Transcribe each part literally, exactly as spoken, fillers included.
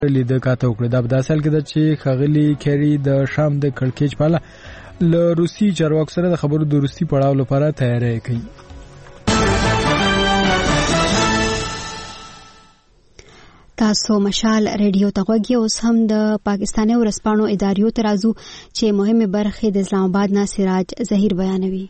لیده کاته وکړه. دا په داسې حال کې ده چې ښاغلي کیری د شام د کړکېچ په اړه له روسي چارواکو سره د خبرو د وروستي پړاو لپاره تیاری کوي. تاسو مشال ریډیو ته غوږی. اوس هم د پاکستاني ورځپاڼو اداریو ته راځو چې مهمه برخه د اسلام آباد نه سراج ظهیر بیانوي.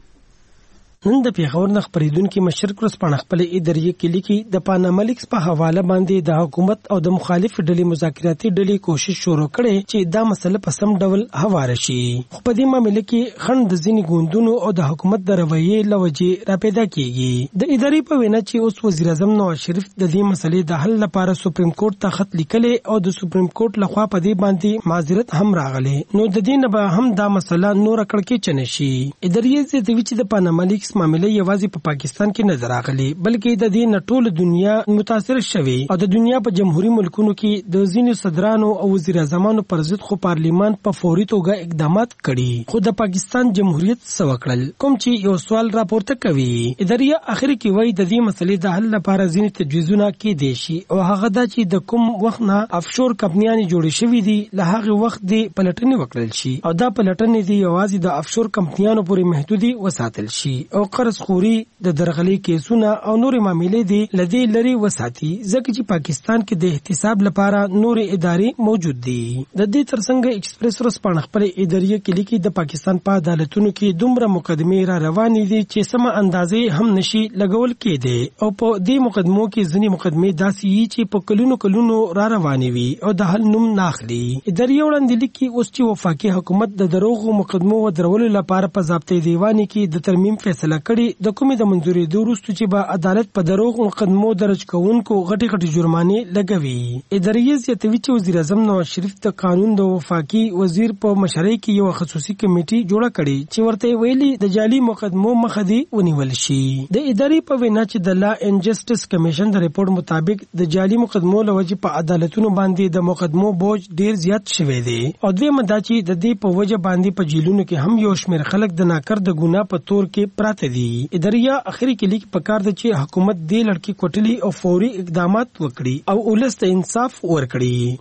نن د پیښور نه خبرېدونکو مشرق ورځپاڼه خپل اداریه کې لیکي د پاناما لیکس په حواله باندې د حکومت او د مخالف ډلې مذاکراتي ډلې کوشش شروع کړي چې دا مسله په سم ډول هواره شي. خو په دې معاملې کې خند د ځینې ګوندونو او د حکومت د رویې لوجې را پیدا کیږي. د ادارې په وینا چې اوس وزیر اعظم نواز شریف د دې مسلې د حل لپاره سپریم کورټ ته خط لیکلی او د سپریم کورټ لخوا په دې باندې معذرت هم راغلی، نو د دې نه به هم دا مسله نور کړکېچ نه شي. ادارې زیاتوي چې د پاناما لیکس معاملې یوازې په پاکستان کې نه راغلي بلکې د دې نه ټول دنیا متاثر شوی او د دنیا په جمهوریت ملکونو کې د ځینو صدرانو او وزیر اعظمانو پر ضد خو پارلیمان په فوري توګه اقدامات کړي. خو د پاکستان جمهوریت څه وکړل؟ کوم چې یو سوال راپورته کوي. ادارې اخر کې وایي د دې مسلې د حل لپاره ځینې تجویزونه کېدای شي او هغه دا چې د کوم وخت نه افشور کمپنیانې جوړې شوې دي له هغه وخت د پلټنې وکړل شي او دا پلټنې دي یوازې د افشور کمپنیانو پورې محدودي وساتل شي او قرض خوري د درغلي کیسونه او نور معاملې دي لدی لري وساتي ځکه چې پاکستان کې د احتساب لپاره نور ادارې موجود دي. د دې ترڅنګ ایکسپریس ورځپاڼه خپل ادارې کې لیکي د پاکستان په عدالتونو کې دومره مقدمې را روانې دي چې سم اندازې هم نشي لګول کېدي او په دې مقدمو کې ځینې مقدمې داسې چې په کلونو کلونو را روانې وي او د حل نوم ناخلي. ادارې وړاندې لیکي اوس چې وفاقي حکومت د دروغو مقدمو ودرولو لپاره په ضابطه دیوان کې د ترمیم فیصله کړي د کومې د منځوري د وروسته چې به عدالت په دروغ مقدمو درج کوونکو غټي غټي جرمانې لګوي. ادارې زیاتوي چې وزیر اعظم نواز شریف د قانون د وفاقي وزیر په مشرۍ کې یو خصوصي کمیټي جوړه کړي چې ورته ویلي د جعلي مقدمو مخه دی ونیول شي. د ادارې په وینا چې د لا اینڈ جسټس کمیشن د ریپورت مطابق د جعلي مقدمو لوجه په عدالتونو باندې د مقدمو بوج ډیر زیات شوی دی او دوی مدا چې د دې په وجه باندې په جیلونو کې هم یو شمېر خلک د ناکر د ګناه په تور کې پراته دي. ادارې اخري کې لیک پکار دی چې حکومت دې لړکی کوټلی او فوري اقدامات وکړي او ولس ته انصاف ورکړي.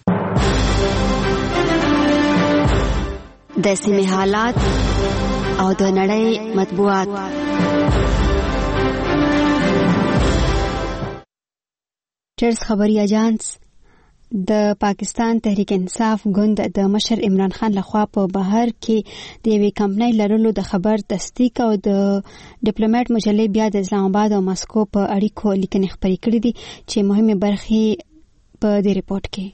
د سیمې حالات او د نړۍ مطبوعات. ټرز خبري اژانس د پاکستان تحریک انصاف ګوند د مشر عمران خان لخوا په بهر کې د یوې کمپنۍ لرلو د خبر تصدیق او د ډیپلوماټ مجلې بیا د اسلام آباد او ماسکو په اړیکو لیکنې خپرې کړې دي چې مهمه برخې په دې ریپورت کې.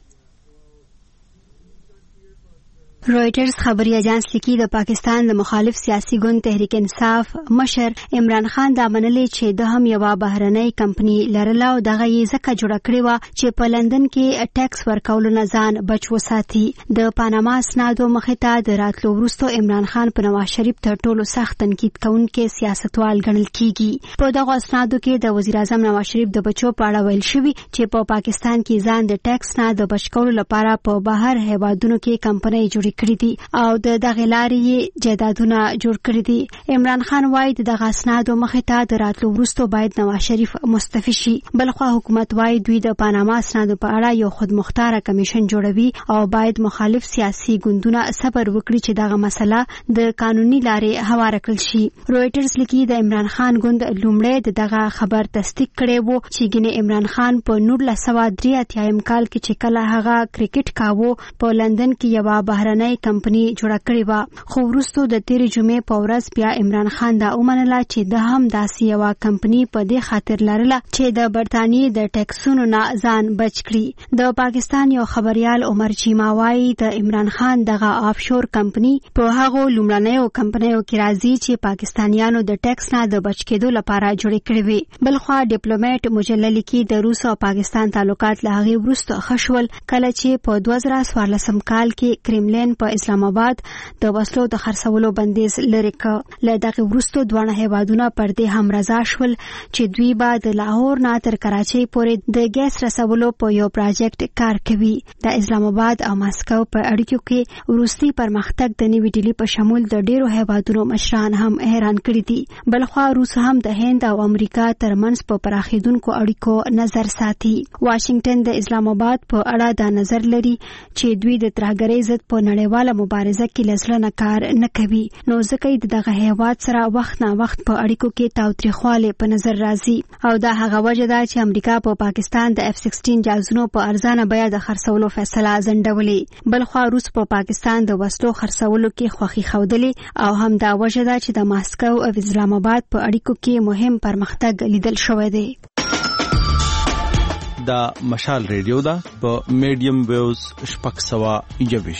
رويټرز خبري اژانس لیکي د پاکستان د مخالف سیاسي ګوند تحریک انصاف مشر عمران خان دا منلې چې د هم یو بهرنۍ کمپنی لرله او دغه یې ځکه جوړه کړې و چې په لندن کې ټیکس ورکولو نه ځان بچ وساتي. د پاناما اسنادو مخې ته د راتلو وروسته عمران خان په نواز شریف تر ټولو سخت تنقید کوونکی سیاستوال ګڼل کیږي. په دغه اسنادو کې د وزیر اعظم نواز شریف د بچو په اړه ویل شوی چې په پاکستان کې ځان د ټیکس نه د بچ کولو لپاره په بهر هیوادونو کې کمپنۍ جوړې کړې دي او د دغه لارې جایدادونه جوړ کړی دي. عمران خان وایي د دغه اسنادو مخې ته د راتلو وروسته باید نواز شریف مستعفي شي. بلخوا حکومت وایي دوی د پاناما اسنادو په اړه یو خودمختار کمیشن جوړوي او باید مخالف سیاسي ګوندونه صبر وکړي چې دغه مسله د قانوني لارې هواره کړل شي. رويټرز لیکي د عمران خان ګوند لومړی دغه خبر تصدیق کړی وو چې ګینه عمران خان په نولس سوه درې اتیا کال کې چې کله هغه کرکټ کاوه په لندن کې یو بهرنۍ کمپنی جوړه کړې و. خو وروسته د تیرې جمعې په ورځ بیا عمران خان دا ومنله چې د هم داسې یوه کمپنی په دې خاطر لرله چې د برطانیې د ټیکسونو نه ځان بچ کړي. د پاکستان یو خبریال عمر چیما وایي د عمران خان دغه آفشور کمپنی په هغو لومړنیو کمپنیو کې راځي چې پاکستانیانو د ټیکس نه د بچ کېدو لپاره جوړې کړې وي. بلخوا ډیپلوماټ مجله لیکي د روس او پاکستان تعلقات له هغې وروسته ښه شول کله چې په دوه زره څوارلسم کال کې کرملین واشنگټن په اسلام آباد د وسلو د خرڅولو بندیز لري ک له دغه وروسته دوه هیوادونه پر دې هم رضا شول چې دوی به د لاهور نه تر کراچۍ پورې د ګیس رسولو په یو پروژیکټ کار کوي. د اسلام آباد او ماسکو په اړیکو کې وروستي پرمختګ د نیوي ډیلی په شمول د ډیرو هیوادونو مشران هم حیران کړي دي. بلخوا روس هم د هند او امریکا ترمنځ په پراخیدونکو اړیکو نظر ساتي. واشنگټن د اسلام آباد په اړه دا نظر لري چې دوی د ترهګرۍ ضد په نړیواله مبارزه کې لزلنه کار نه کوي، نو ځکه د دغه هیواد سره وخت نه وخت په اړیکو کې تاوتریخوالی په نظر راځي. او دا هغه وجه ده چې امریکا په پا پاکستان د اف سیکسټین جازونو په ارزانه بیه د خرڅولو فیصله ځنډولې. بلخوا روس په پا پاکستان د وسلو خرڅولو کې خوښي ښودلې او هم دا وجه ده چې د ماسکو او اسلام آباد په اړیکو کې مهم پرمختګ لیدل شوی دی. دا مشال ریډیو دا په میډیم ویوز شپږ سوه یوویش.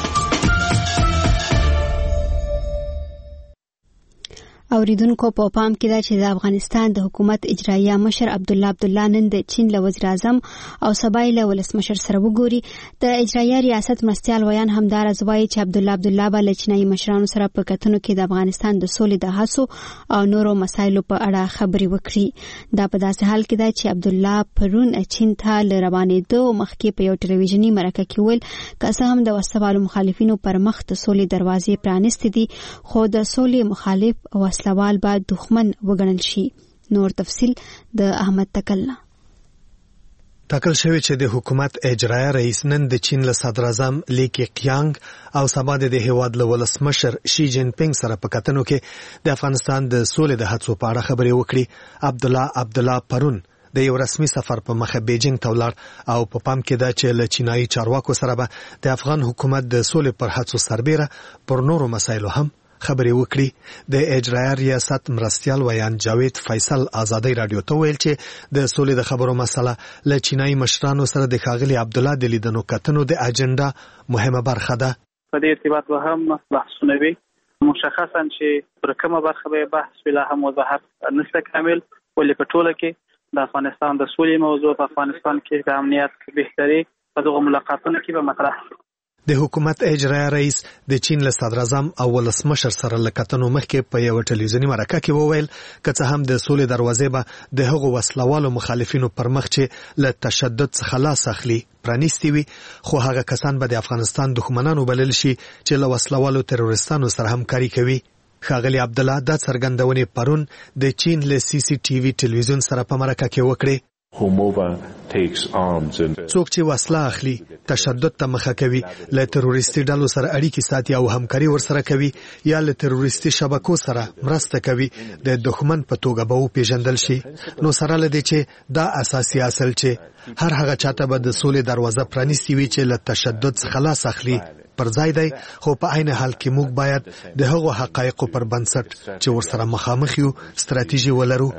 اوریدونکو په پام کې ده چې د افغانستان د حکومت اجرایه مشر عبدالله عبدالله نن د چین له وزیر اعظم او سبای له ولسمشر سره وګوري. د اجرایه ریاست مرستیال ویان همدارز وایي چې عبدالله عبدالله به له چینایي مشرانو سره په کتنو کې د افغانستان د سولې د هڅو او نورو مسایلو په اړه خبرې وکړي. دا په داسې حال کې ده چې عبدالله پرون چین ته له روانېدو مخکې په یو ټلویزیوني مرکه کې ویل که څه هم د وسلوالو مخالفینو پر مخ د سولې دروازې پرانیستې دي، خو د سولې مخالف سوال بعد دښمن وګڼل شي. نور تفصیل د احمد تکلنا. ټاکل شوی چې د حکومت اجرایه رئیس نن د چین له صدر اعظم لی کیقیانګ او سبا د هیواد له ولسمشر شي جین پینګ سره په کتنو کې د افغانستان د سولې د هڅو په اړه خبرې وکړي. عبدالله عبدالله پرون د یو رسمي سفر په مخه بیجینګ ته ولاړ او په پام کې ده چې له چینایي چارواکو سره به د افغان حکومت د سولې پر هڅو سربیره پر نورو مسایلو هم خبرې وکړي. د اجرایه ریاست مرستیال ویان جاوید فیصل آزادۍ رادیو ته ویل چې د سولې د خبرو مسله له چینایي مشرانو سره د ښاغلي عبدالله د لیدنو کتنو د اجنډا مهمه برخه ده. په دې ارتباط به هم بحثونه وي، مشخصا چې پر کومه برخه به بحث ولا هم وضاحت نشته کامل، ولې په ټوله کې د افغانستان د سولې موضوع په افغانستان کې د امنیت بهتري په دغه ملاقاتونو کې به مطرح شي. د حکومت اجرایه رئیس د چین له صدر اعظم او ولسمشر سره لکتنو مخکې په یو ټلویزیوني مرکه کې وویل که څه هم د سولې دروازې به د هغو وسلوالو مخالفینو پر مخ چې له تشدد څخه لاس اخلي پرانیستي وي، خو هغه کسان به د افغانستان دښمنانو بلل شي چې له وسلوالو تروریستانو سره همکاري کوي. ښاغلي عبدالله دا څرګندونې پرون د چین له سی سی ټي وي ټلویزیون سره په مرکه کې وکړې. څوک چې وسله اخلي تشدد ته مخه کوي، له تروریستي ډلو سره اړیکې ساتي او همکاري ورسره کوي یا له تروریستي شبکو سره مرسته کوي، د دښمن په توګه به وپېژندل شي. نو سره له دې چې دا اساسي اصل چې هر هغه چاته به د سولې دروازه پرانیستي وي چې له تشدد څخه لاس اخلي پر ځای دی، خو په عین حال کې موږ باید د هغو حقایقو پر بنسټ چې ورسره مخامخ یو ستراتیژي ولرو.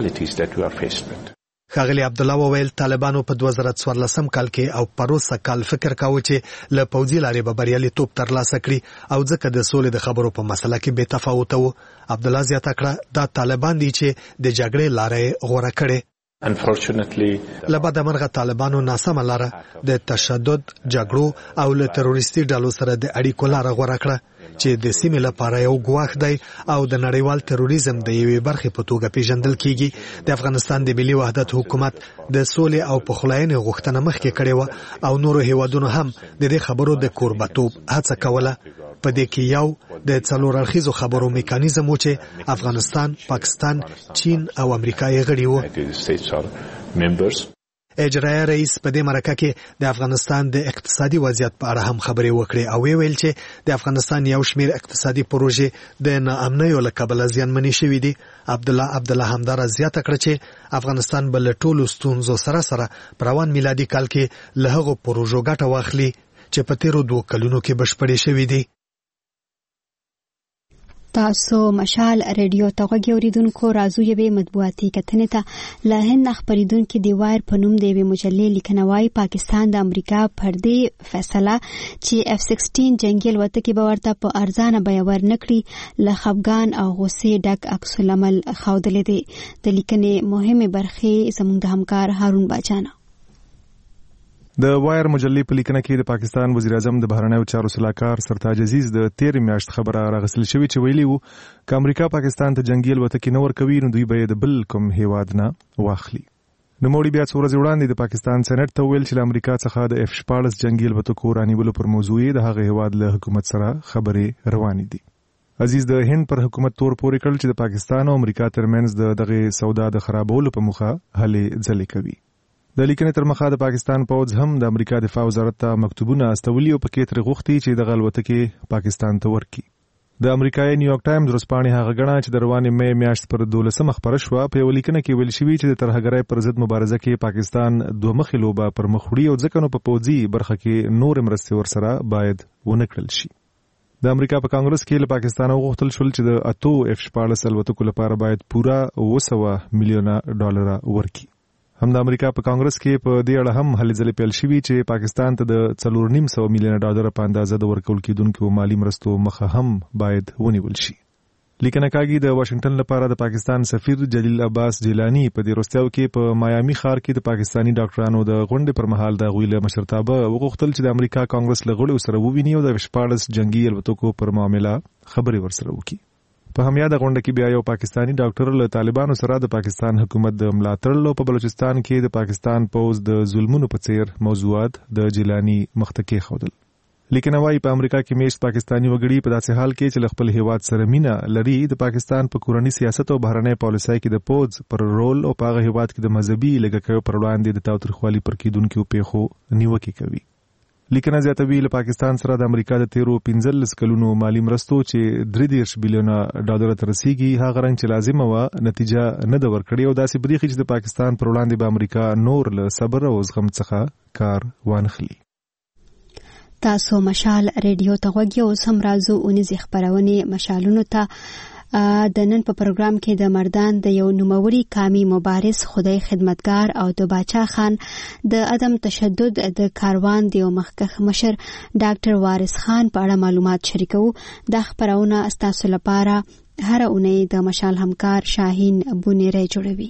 ښاغلي عبدالله وویل طالبانو په دوه زره څوارلسم کال کې او پروسه کال فکر کاوه چې له پوځي لارې به بریالیتوب ترلاسه کړي او ځکه د سولې د خبرو په مسله کې بې تفاوته وو. عبدالله زیاته کړه دا طالبان دي چې د جګړې لارې غوره کړي. له بده مرغه طالبانو ناسمه لاره د تشدد، جګړو او له تروریستي ډلو سره د اړیکو لاره غوره کړه چې د سیمې لپاره یو ګواښ دی او د نړیوال تروریزم د یوې برخې په توګه پیژندل کیږي. د افغانستان د ملي وحدت حکومت د سولې او پخلاینې غوښتنه مخکې کړې وه او نورو هیوادونو هم د دې خبرو د کوربتوب هڅه کوله. په دې کې یو د څلور اړخیزو خبرو میکانیزم و چې افغانستان، پاکستان، چین او امریکا یې غړي وو. اجرایه رئیس په دې مرکه کې د افغانستان د اقتصادي وضعیت په اړه هم خبرې وکړې او ویل چې د افغانستان یو شمېر اقتصادي پروژې د ناامنیو له کبله زیانمنې شوې دي. عبدالله عبدالله همدارا زیاته کړه چې افغانستان به له ټولو ستونزو سره سره په روان میلادي کال کې له هغو پروژو ګټه واخلي چې په تیرو دوه کلونو کې بشپړې شوې دي. تاسو مشال ریډیو ته غوږی اوریدونکو راځو یوې مطبوعاتي کتنې ته. له هند خبریدونکو دی وایر په نوم د یوې مجلې لیکنه وايي پاکستان د امریکا پر دې فیصله چې اف سیکسټین جنگي الوتکې به ورته په ارزانه بیه ورنکړي له خفګان او غوسې ډک عکس العمل ښودلی دی. د لیکنې مهمې برخې زموږ د همکار هارون باچانه. د وایر مجلې په لیکنه کې د پاکستان وزیر اعظم د بهرنیو چارو سلاکار سرتاج عزیز د تیرې میاشت خبره راغسل شوې چې ویلي وو چې امریکا پاکستان ته جنگي الوتکې نه ورکوي نو دوی به د بل کوم هیواد نه واخلي. نوموړي بیا څو ورځې وړاندې د پاکستان سېنات ته ویل چې له امریکا څخه د اف شپاړس جنگي الوتکو رانیولو پر موضوع د هغه هیواد له حکومت سره خبرې روانې دي. عزیز د هند پر حکومت تور پورې کړل چې د پاکستان او امریکا ترمنځ د دغه سودا د خرابولو په موخه هلې ځلې کوي. د لیکنې تر مخه د پاکستان پوځ هم د امریکا دفاع وزارت ته مکتوبونه استولي او پکې ترې غوښتي چې دغه الوتکې پاکستان ته ورکړي. د امریکایي نیویارک ټایمز ورځپاڼې هغه ګڼه چې د روانې مې میاشت پر دولسمه خپره شوه. په یوه لیکنه کې ویل شوي چې د ترهګرۍ پر ضد مبارزه کې پاکستان دوه مخې لوبه پر مخ وړي او ځکه نو په پوځي برخه کې نورې مرستې ورسره باید ونه کړل شي. د امریکا په کانګرس کې له پاکستان غوښتل شول چې د اتو اف شپاړس الوتکو لپاره باید پوره اوه سوه میلیونه ډالر ورکړي. هم د امریکا په کانګرس کې په دې اړه هم هلې ځلې پیل شوي چې پاکستان ته د څلور نیم سوه میلیونه ډالر په اندازه د ورکول کېدونکو مالي مرستو مخه هم باید ونیول شي. لیکنه کاږي د واشنگټن لپاره د پاکستان سفیر جلیل عباس جیلانی په دې وروستیو کې په مایامي ښار کې د پاکستاني ډاکټرانو د غونډې پر مهال د هغوی له مشرتابه وغوښتل چې د امریکا کانګرس له غړو سره وویني او د شپاړس جنگي الوتکو پر معامله خبرې ورسره وکړي. په همیاده غونډه کې بیا یو پاکستانی ډاکټر له طالبانو سره د پاکستان حکومت د ملاتړ په بلوچستان کې د پاکستان پوز د ظلمونو په څیر موضوعات د جیلانی مخته کېښودل. لیکنه وايي په امریکا کې میشت پاکستانی وګړي په داسې حال کې چې له خپل هیواد سره مینه لري د پاکستان په کورني سیاست او بهرنۍ پالیسۍ کې د پوز پر رول او په هغه هیواد کې د مذهبي لږکیو پر وړاندې د تاوتریخوالي پر کېدونکو پیښو نیوکې کوي. لیکنه زیاتوي له پاکستان سره د امریکا د تیرو پنځلس کلونو مالي مرستو چې درې دېرش بیلیونه ډالر ته رسیږي هغه رنګ چې لازمه وه نتیجه نه ده ورکړې او داسې بریښي چې د پاکستان پر وړاندې به امریکا نور له صبر او زغم څخه کار وانخلي. تاسو مشال ریډیو ته غوږی اوس هم راځو اونیزې خپرونې مشالونو ته. د نن په پروګرام کې د مردان د یو نوموړي قامي مبارز خدای خدمتګار او د باچا خان د عدم تشدد د کاروان د یو مخکښ مشر ډاکټر وارث خان په اړه معلومات شریکو. دا خپرونه ستاسو لپاره هر اونۍ د مشال همکار شاهین بونیری جوړوي.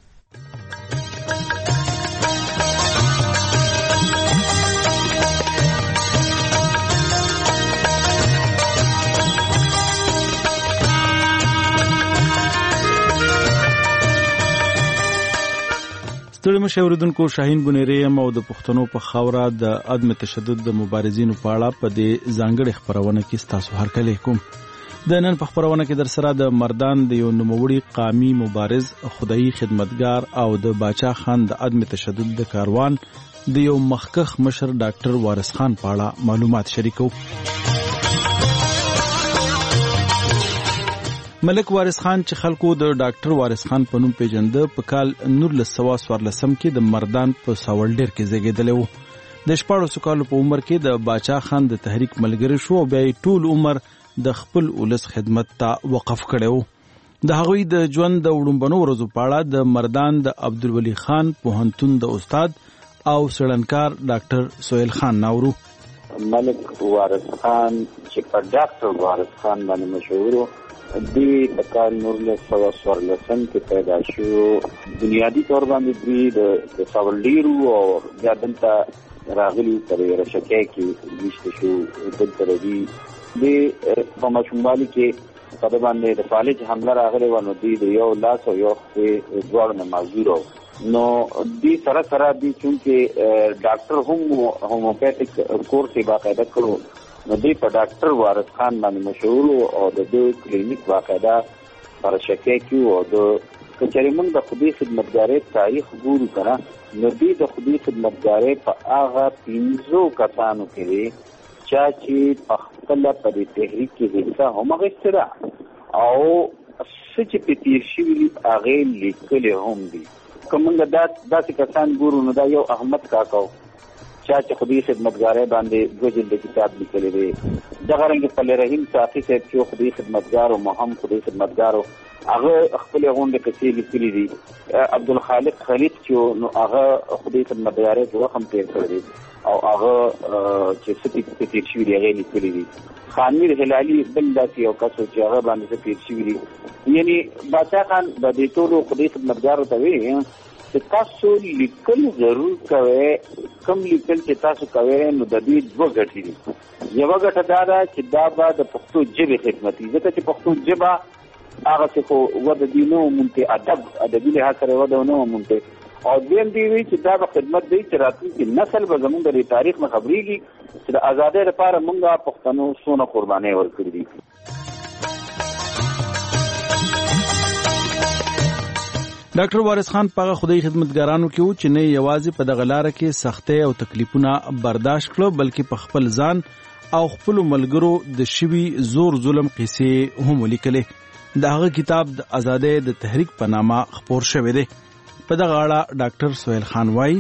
ستړي مشه اوریدونکو، شاهین بونیری یم او د پښتنو په خاوره د عدم تشدد د مبارزینو په اړه په دې ځانګړې خپرونه کې ستاسو هرکلی کوم. د نن په خپرونه کې در سره د مردان د یو نوموړي قامي مبارز خدایي خدمتګار او د باچا خان د عدم تشدد د کاروان د یو مخکښ مشر ډاکټر وارث خان په اړه معلومات شریکو. ملک وارث خان چې خلکو د ډاکټر وارث خان په نوم پیژنده په کال نولس سوه څوارلسم کې د مردان په ساولډیر کې زیږېدلی و. د شپاړسو کالو په عمر کې د باچا خان د تحریک ملګری شو او بیا یې ټول عمر د خپل ولس خدمت ته وقف کړی و. د هغوی د ژوند د وړومبنو ورځو په اړه د مردان د عبدالولي خان پوهنتون د استاد او څېړنکار ډاکټر سهیل خان ناورو. ملک وارث خان چې په ډاکټر وارث خان باندې مشهور و، دی په کال نولس سوه څوارلسم کې پیدا شو. بنیادي طور باندې دوی د ساولډیر او بیا دلته راغلي تر رشکۍ کې ویشته شو. دلته دوی دی په ماشوموالي کې په ده باندې د فالج حمله راغلی وه، نو دوی د یو لاس او یو خولې دواړو نه معذور وو. نو دوی سره سره دوی چونکې ډاکټر هم هوموپیتھک کورس یې باقاعده کړو، نو دوی په ډاکټر وارث خان باندې مشهور او د دوی کلینیک باقاعده په رشکۍ کې او د کچېرې موږ د خدای خدمتګارۍ تاریخ ګورو که نه، نو دوی د خدای خدمتګارۍ په هغه پنځو کسانو کې دی چا چې په خپله په دې تحریک کې حصه هم اخیستې ده او څه چې پرې تېر شوي دي هغې لیکلې هم دي. که موږ داسې کسان ګورو نو دا یو احمد کاکا و چا چې خدای خدمتګارۍ باندې دوه جلده کتاب لیکلی دی. دغه رنګې فلی رحیم ساقي صاحب چې خدای خدمتګار و، مهم خدای خدمتګار و، هغه خپلې غونډې کیسې لیکلي دي. عبدالخالق خلیق چې نو هغه خدای خدمتګارۍ په وخت هم تېر کړی دی او هغه چې څه پکې تېر شوي دي هغې لیکلي دي. خانمیر هلالي بل داسې یو کس و چې هغه باندې څه تېر شوي دي. یعنې باچا خان د دې ټولو خدای خدمتګارو ته وایي چې تاسو لیکل ضرور کوئ. کم لیکل چې تاسو کوئ نو د دې دوه ګټې دي. یوه ګټه دا ده چې دا به د پښتو ژبې خدمت وي، ځکه چې پښتو ژبه هغه څه خو وده دي نه ومونته، ادب ادبي لحاظ سره وده نه ومونته. او دویم دی وی چې دا به خدمت دی چې راتلونکي نسل به زموږ د تاریخ نه خبرېږي چې د ازادۍ لپاره موږ پښتنو څونه قربانۍ ورکړي دي. ډاکټر وارث خان په خدای خدمتګارانو کې و چې نه یوازې په دغه لار کې سختۍ او تکلیفونه برداشت کړو، بلکې په خپل ځان او خپل ملګرو د شوي زور ظلم قصې هم ولیکلې. د هغه کتاب د ازادۍ د تحریک په نامه خپور شوی دی. په دغه اړه ډاکټر سهیل خان وایي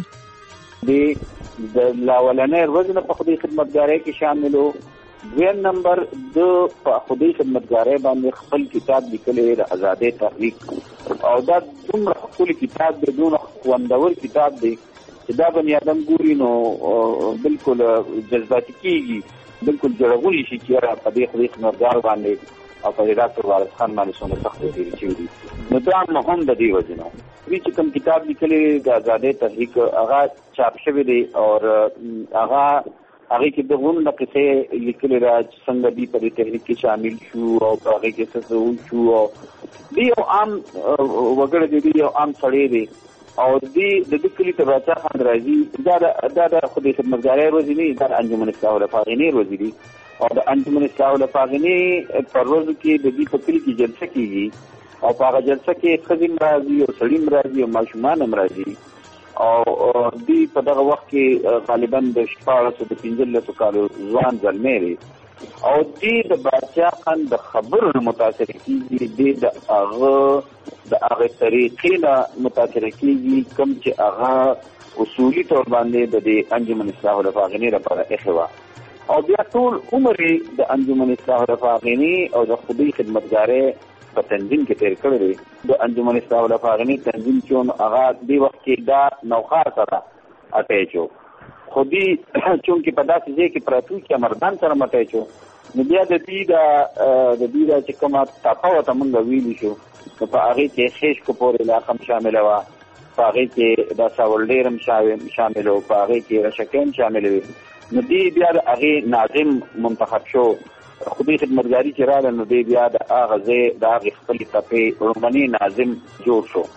د لاولنۍ ورځ نه په خدای خدمتګارۍ کې شامل و. دویم نمبر د په خدای خدمتګارۍ باندې خپل کتاب لیکلی د ازادۍ تحریک، او دا دومره ښکلی کتاب دی، دومره خوندور کتاب دی چې دا بني ادم ګوري نو بالکل جذباتي کېږي، بالکل جړغونی شي چې یاره په دې خدای خدمتګار باندې او په ډاکټر وارث خان باندې څومره سختۍ تېرې شوي دي. نو دا مهم د دې وجې نه دوی چې کوم کتاب لیکلی د ازادۍ تحریک هغه چاپ شوی دی، او هغه هغې کې د غون د قصې لیکلې ده چې څنګه دوی په دې تحریک کې شامل شو او په هغې کې څه څه وشو. او دوی یو عام وګړی دی، دوی یو عام سړی دی، او دوی د دې کلي ته باچا خان راځي. دا د خدای خدمتګارۍ ورځې نه، دا د انجمن اصلاح الافاغنې ورځې دي. او د انجمن اصلاح الافاغنې په ورځو کې د دوی په کلي کې جلسه کېږي، او په هغه جلسه کې ښځې هم راځي او سړي هم راځي او ماشومان هم راځي. او دوی په دغه وخت کې غالبا د شپاړسو د پنځلسو کالو ځوان زلمی دی، او دوی د باچا خان د خبرو نه متاثره کېږي، دوی د هغه د هغې طریقې نه متاثره کېږي کوم چې هغه اصولي طور باندې د دې انجمن اصلاح الافاغنې لپاره ایښې وه. او بیا ټول عمر د انجمن اصلاح الافاغنې او د خدای خدمتګارۍ په تنظیم کې تیر کړی دی. د انجمن اصلاح الافاغنې تنظیم چې هغه دې وخت کې دا نوخار سره اټیچ و، خو دوی چونکې په داسې ځای کې پراته وو چې مردان سره اټیچ و، نو بیا د دوی د دوی دا چې کومه تاپه ورته موږ ویلي شو، نو په هغې کې خیش کپور علاقه هم شامله وه، په هغې کې دا ساولډیر هم شامل و، په هغې کې رشکۍ هم شاملې وې. نو دوی بیا د هغې ناظم منتخب شو. خدای خدمتګاري چې راغله نو دی بیا د هغه ځای د هغې خپلې تپې لومړنی ناظم جوړ شو.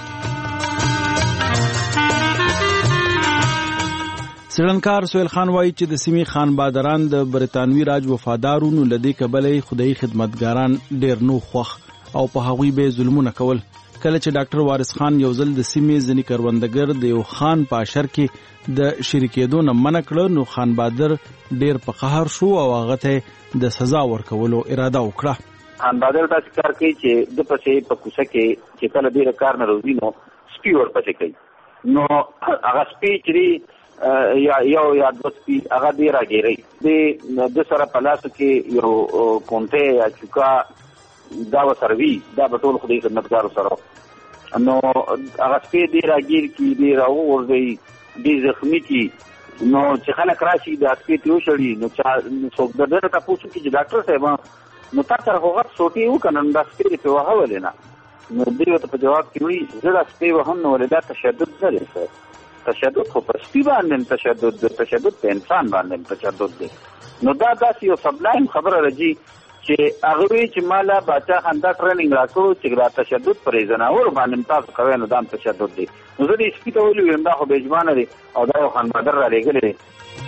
څېړنکار سهیل خان وایي چې د سیمې خان بادران د برطانوي راج وفادارو، نو له دې کبله خدای خدمتګاران ډېر نو خوښ او په هغوی به ظلمونه کول. کله چې ډاکټر وارث خان یو ځل د سیمې ځینې کروندګر د یو خان په اشر کې د شریکېدو نه منع کړه، نو خان بادر ډېر په قهر شو او هغه ته د سزا ورکولو اراده وکړه. خان بادر داسې کار کوي چې د پسې په کوڅه کې چې کله ډېره کار نه روزي نو سپي ورپسې کوي، نو هغه سپي چې یا یو یا دوه سپي هغه دې راګیرئ، د سره په لاسو کې یو کونټۍ یا چوکا دا ورسره وي، دا به ټول خدای خدمتګارو سره، نو هغه سپي دې راګیر کړي، دې راوغورځوي، دې زخمي کړي. نو چې خلک راشي د سپي ترې وشړي، نو څوک د ده نه تپوس وکړي چې ډاکټر صاحب نو تا سره خو غټ سوټې وکړه نو دا سپي دې پرې وهه ولې نه؟ نو دوی ورته په جواب کې وایي زه دا سپی وهم نو ولې دا تشدد نه دی سر، تشدد خو په سپي باندې تشدد دی، تشدد په انسان باندې تشدد دی. نو دا داسې یو سبلایم خبره راځي چې هغه وی چې مالا باچا خندا ټریننګ راکړو چې دا تشدد پر زناور باندې تاسو کوي نو دا تشدد دی. نو زه دې سپي ته ویلو دا خو بېجمانه دی او دا یو خان بادر را لېږلی دی.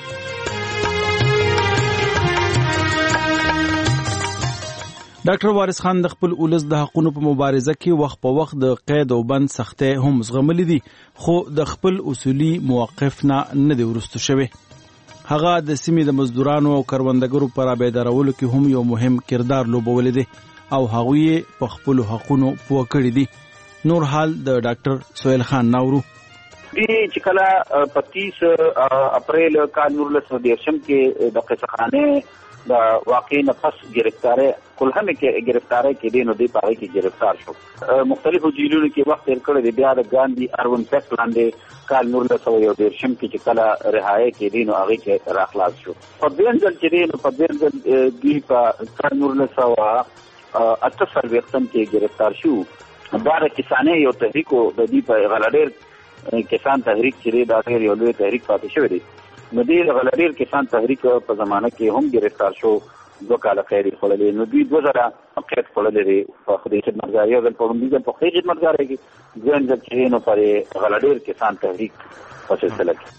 ډاکټر وارث خان د خپل ولس د حقونو په مبارزه کې وخت په وخت د قید او بند سختۍ هم زغملي دي، خو د خپل اصولي موقف نه نه دی ورستو شوی. هغه د سیمې د مزدورانو او کروندګرو پر بیدارولو کې هم یو مهم کردار لوبولی دی او هغوی په خپلو حقونو پوه کړي دي. نور حال د ډاکټر سهیل خان ناورو دی چې کله په تیس اپریل کال نولس سوه دېرشم کې د قصهخانې د واقع نه پس ګرفتاری کلهمې کې ګرفتاری کې دی نو دی په هغې کې ګرفتار شو. مختلفو جیلونو کې وخت تېر کړی دی. بیا د ګاندي اروین فیکټ لاندې کال نولس سوه یو دېرشم کې چې کله رهایي کې دی نو هغې کې راخلاص شو. په دویم ځل چې دی نو په دویم ځل دوی په کال نولس سوه اته څلوېښتم کې ګرفتار شو. دا د کسانۍ یو تحریک و، د دوی په غله ډېر کسان تحریک چې دا ډېر یو لوی تحریک پاتې شوی دی. نو دې غلډیر کسان تحریک په زمانه کې هم گرفتار شو، دوه کاله قید خوړلې. نو دوی دوه ځله قید خوړلې دي په خدای خدمتګارۍ او په لومړي په خدای خدمتګارۍ کې ځین ځل چې نو پر غلډیر کسان تحریک په سلسله کې.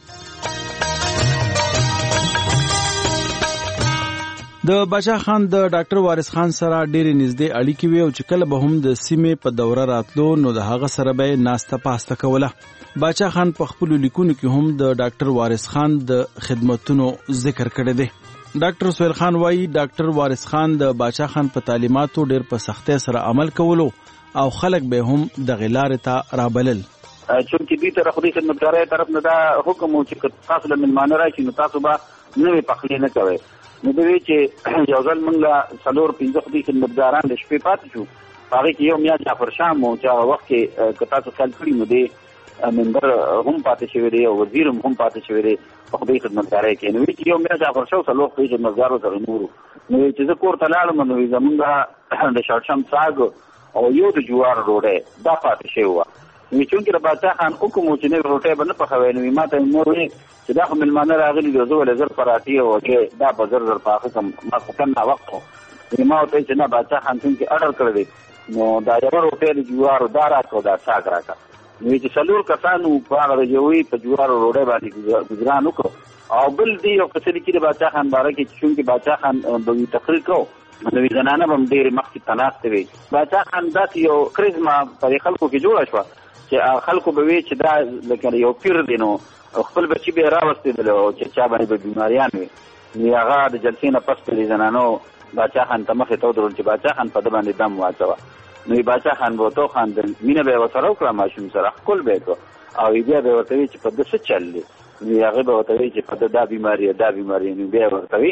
د باچا خان د ډاکټر وارث خان سره ډېرې نږدې اړیکې وي او چې کله به هم د سیمې په دوره راتلو نو د هغه سره به ناسته پاسته کوله. باچا خان په خپلو لیکونو کې هم د ډاکټر وارث خان د خدمتونو ذکر کړی دی. ډاکټر سهیل خان وایي ډاکټر وارث خان د باچا خان په تعلیماتو ډېر په سختۍ سره عمل کولو او خلک به هم دغې لارې ته رابلل. چونکې دوی ته خدای خدمتګارۍ طرف نه دا حکم و چې تاسو له مېلمانه راشي نو تاسو به نوې پخلی نه کوئ. نو دوی چې یو ځل موږ له څلور پنځه خدای خدمتګاران د شپې پاتې شو، هغې کې یو میا جعفر شاه مو چې هغه وخت کې که تاسو خیال کړي نو دی ممبر هم پاتې شوی دی او وزیر هم پاتې شوی دی په خدای خدمتګارۍ کې. نو چې یو میا جعفر شاه څلور خدای خدمتګارو سره نورو نو چې زه کور ته لاړم نو زمونږ د شړشم ساګ او یو د جوار ډوډۍ دا پاتې شوی وه. نو چونکې د باچا خان حکم و چې نوې روټۍ به نه پخوی، نو ما ته مور ویل چې دا خو مېلمانه راغلي دي زه ولې زر پراټې او هګۍ دا به زر زر پاخه کړم. ما خو کم ناوخت و ما ورته ویل چې نه باچا خان چونکې اډر کړی دی نو دا یوه روټۍ د جوارو دا راکړه او دا ساګ راکړه. نو چې څلور کسانو په هغه د یوې په جوارو ډوډۍ باندې ګزران وکړو. او بل دی یو قصه لیکي د باچا خان باره کې چونکې باچا خان به وي تقریر کوو نو زنانه به هم ډېرې مخکې ته ناستې وي. باچا خان داسې یو کرزما په خلکو کې جوړه شوه چې خلکو به وي چې دا لکه یو پیر دی نو خپل بچي به یې راوستېدل او چې چا باندې به بیماریان وي. نو هغه د جلسې نه پس په دې زنانو باچا خان ته مخې ته ودرول چې باچا خان په ده باندې دم واچوه. نو باچا خان به ورته وخاندل، مینه به یې ورسره وکړه ماشوم سره ښکل به یې کړه او بیا به یې ورته وي چې په ده څه چل دی. نو هغې به ورته وي چې په ده دا بیماري دا بیماري. نو بیا یې ورته وي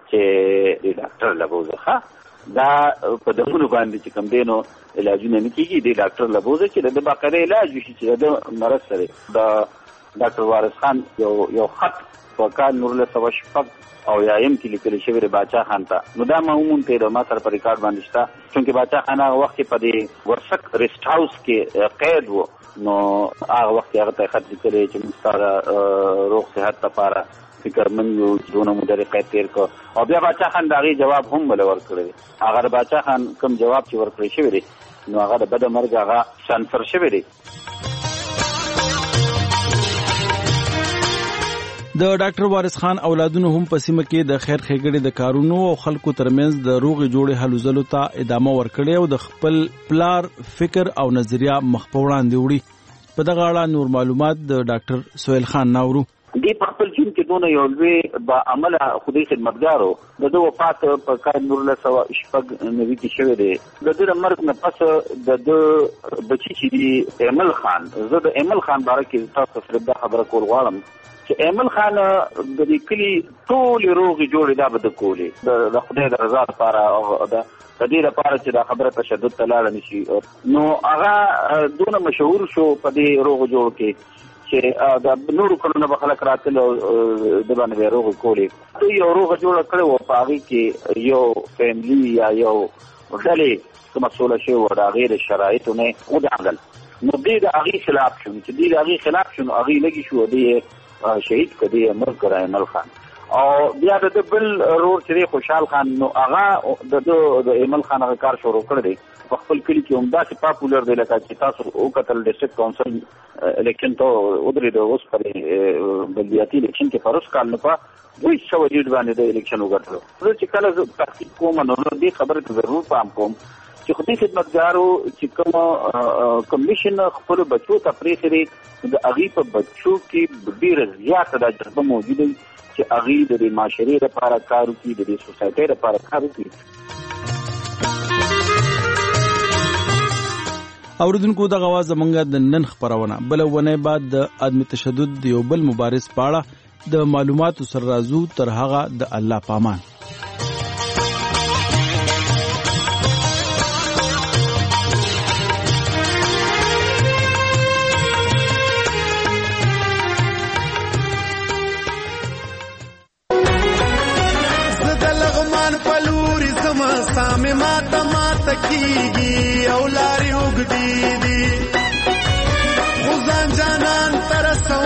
چې د ډاکټر له بوځه ښه دا په دمونو باندې چې کوم دی نو علاجونه نه کېږي، د ډاکټر له بوځه چې د ده باقاعده علاج وشي چې د ده مرض سره. د ډاکټر وارث خان یو یو خط په کال نولس سوه شپږ او یایم کې لیکلی شوی دی باچا خان ته. نو دا ما ومونته د ما سره په ریکارډ باندې شته چونکې باچا خان هغه وخت کې په دې ورسک ریسټ هاوس کې قید و. نو هغه وخت هغه ته خط لیکلی چې موږ ستا د روغ صحت لپاره فکرمند یو چې دونه موده دې قید تېر کړ. او بیا باچا خان د هغې جواب هم بله ورکړی دی. هغه د باچا خان کوم جواب چې ورکړی شوی دی نو هغه د بده مرګ هغه سانسر شوی دی. د ډاکټر وارث خان اولادونو هم په سیمه کې د خیر ښېګړې د کارونو او خلکو ترمنځ د روغې جوړې هلو ځلو ته ادامه ورکړې او د خپل پلار فکر او نظریه مخ په وړاندې وړي. په دغه اړه نور معلومات د ډاکټر سهیل خان ناورو. دې په خپل ژوند کې دونه یو لوی با عمله خدای خدمتګار و. د ده وفات په کال نولس سوه شپږ نوي کې شوی دی. د ده د مرګ نه پس د ده بچي چې دي ایمل خان، زه د ایمل خان باره کې تاسو سره دا خبره کول غواړم چې ایمل خان د دې کلي ټولې روغې جوړې دا به ده کولې د خدای د رضا لپاره او د دې لپاره چې دا خبره تشدد ته لاړه نه شي. نو هغه دونه مشهور شو په دې روغو جوړ کې چې د نورو کلونو به خلک راتل او د باندې به روغې کولې. دوی یو روغه جوړه کړې وه په هغې کې یو فیملي یا یو ډلې کومه سوله شوې وه د هغې د شرایطو نه ودانګل. نو دوی د هغې خلاف شو چې دوی د هغې خلاف شو نو هغې لږې شو دوی شهید کړه دی مرګ کړه ایمل خان. او بیا د ده بل رور چې دی خوشحال خان نو هغه د ده د ایمل خان هغه کار شروع کړی دی په خپل کلي کې همداسې پاپولر دی لکه چې تاسو وکتل ډسټرکټ کونسل الیکشن ته ودرېد اوس په بلدیاتي الیکشن کې په روس کال نه په دوی سوه لیډ باندې د الیکشن وګټلو. زه چې کله زه تحقیق کوم نو دې خبرې ته ضرور پام کوم چې خدای خدمتګارو چې کوم کمیشن خپلو بچو ته پرېښی دی د هغې په بچو کې ډېره زیاته دا جذبه موجوده وي چې هغې د دې معاشرې لپاره کار وکړي، د دې سوسایټۍ لپاره کار وکړي. اوریدونکو دغه اواز زمونږ د نن خپرونه بله اونۍ بعد د عدم تشدد د یو بل مبارز په اړه د معلوماتو سره راځو. تر هغه د الله پامان. سامې ماته ماته کېږي او لارې اوږدې دي خو ځان جانان